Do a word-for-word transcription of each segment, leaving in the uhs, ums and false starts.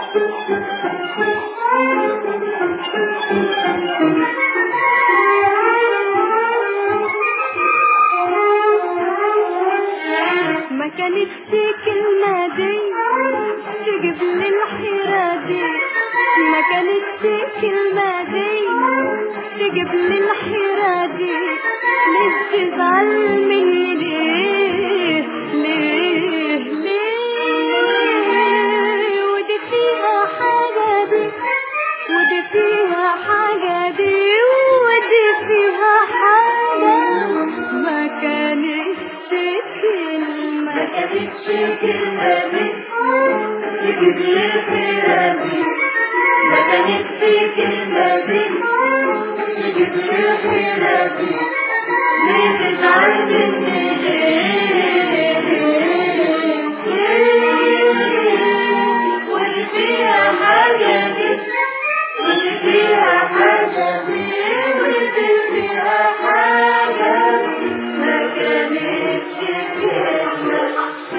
ما كانتش كلمة دي تجيب لي الحيرة دي، ما كانتش كلمة دي تجيب لي الحيرة دي. ليه تزعل مني ليه ليه ليه؟ ودي فيها حاجة دي ودي فيها حاجة دي ودي فيها حاجة. ما كانتش كلمة ما كانتش كلمة دي تجيب لي الحيرة دي، ما كانتش كلمة دي تجيب لي الحيرة دي. ليه تزعل مني ليه ليه؟ ودي فيها حاجة دي ودي فيها حاجة دي ودي فيها حاجة. ما كانتش كلمة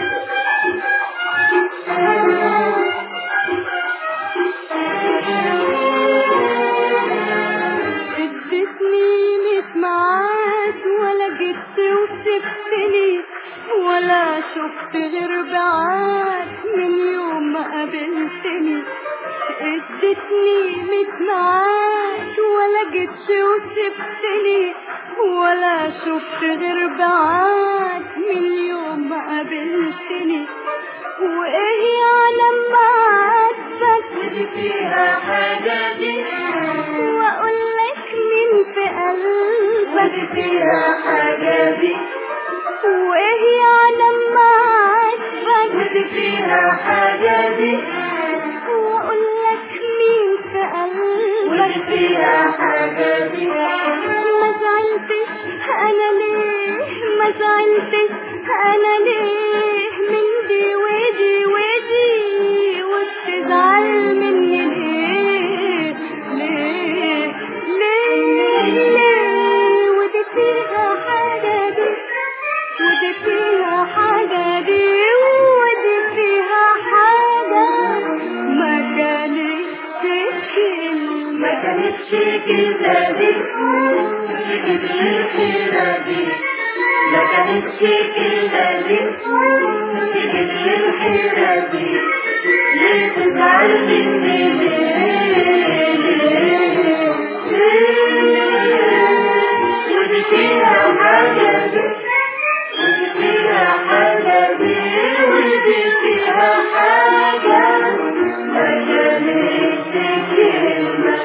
ادتني ميت معاك ولا جيت وسبتني ولا شفت غير بعاد من يوم ما قابلتني. ادتني ميت معاك ولا جيت وسبتني ولا شفت غير بعاد من يوم ما قابلتني. وايه يعني لما عاتبك ودي فيها حاجة دي واقول لك مين في قلبك؟ ودي فيها حاجة دي وايه يعني لما عاتبك ودي فيها حاجة دي واقول لك مين في ودي قلبك؟ فيها حاجة دي. ما زعلتش انا ليه ما زعلتش انا ليه من دي ودي ودي وبتزعل مني ليه ليه ليه ليه؟ ودي فيها حاجة دي ودي فيها حاجة دي ودي فيها حاجة. ما كانتش كلمة ما كانتش كلمة دي تجيب لي الحيرة دي، ما كانتش كلمة دي تجيب لي الحيرة دي. ليه تزعل مني ليه ليه ليه؟ ودي فيها حاجة دي ودي فيها حاجة دي ودي فيها حاجة. ما كانتش كلمة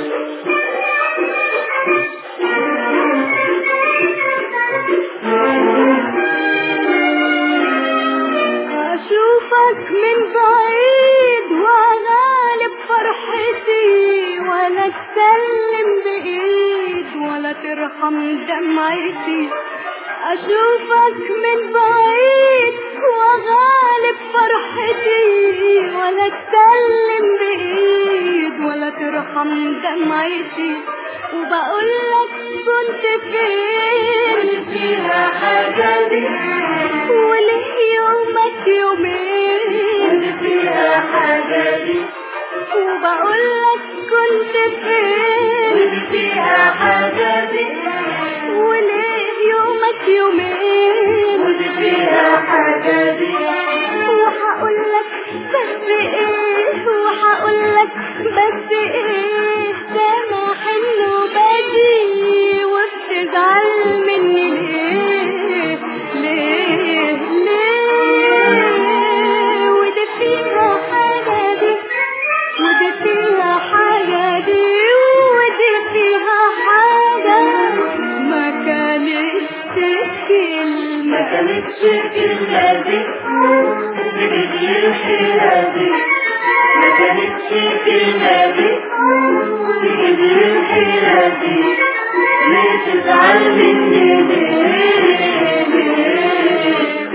اشوفك من بعيد وغالب فرحتي ولا تسلم بايد ولا ترحم دمعتي. اشوفك من بعيد وغالب فرحتي ولا تسلم بايد ولا ترحم دمعتي. وبقول لك كنت فين ودي فيها حاجة دي وليه يومك يومين ودي فيها حاجة دي وبقول لك كنت فين ودي فيها حاجة دي وليه يومك يومين ودي فيها حاجة دي. وهقول لك بس ايه وهقول لك بس ايه سامح انه بدي وبتزعل مني ليه ليه ليه؟ ودي فيها حاجة دي ودي فيها حاجة دي ودي فيها حاجة. ما كانتش كلمة ما كانتش كلمة دي تجيب لي الحيرة دي، ما كانتش كلمة دي تجيب لي الحيرة دي. ليه تزعل مني ليه ليه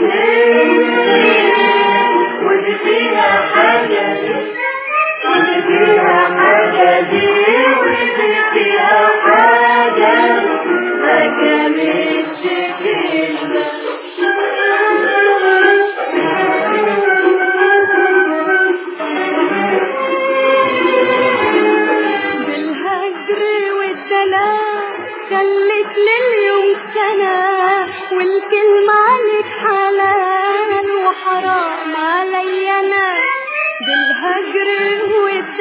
ليه؟ ودي فيها حاجة دي ودي فيها حاجة دي ودي فيها حاجة. ما كانتش كلمة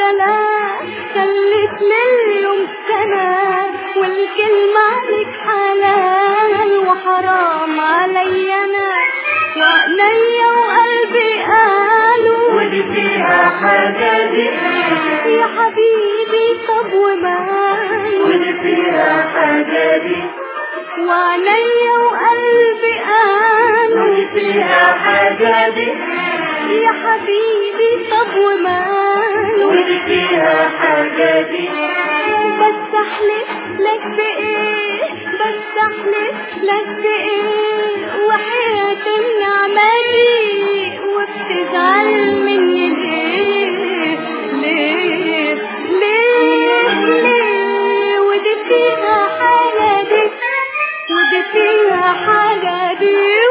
أنا خلت مليون سنة والكلمة عليك حلال وحرام علي أنا وعينيا وقلبي قالوا ودي فيها حاجة دي يا حبيبي طب وماله ودي فيها حاجة دي وعينيا وقلبي قالوا ودي فيها حاجة دي يا حبيبي طب وماله ودي فيها حاجة دي بس احلف لك بايه بس احلف لك بايه وحياة النعمة دي وبتزعل مني ليه ليه ليه ليه ودي فيها حاجة دي ودي فيها حاجة دي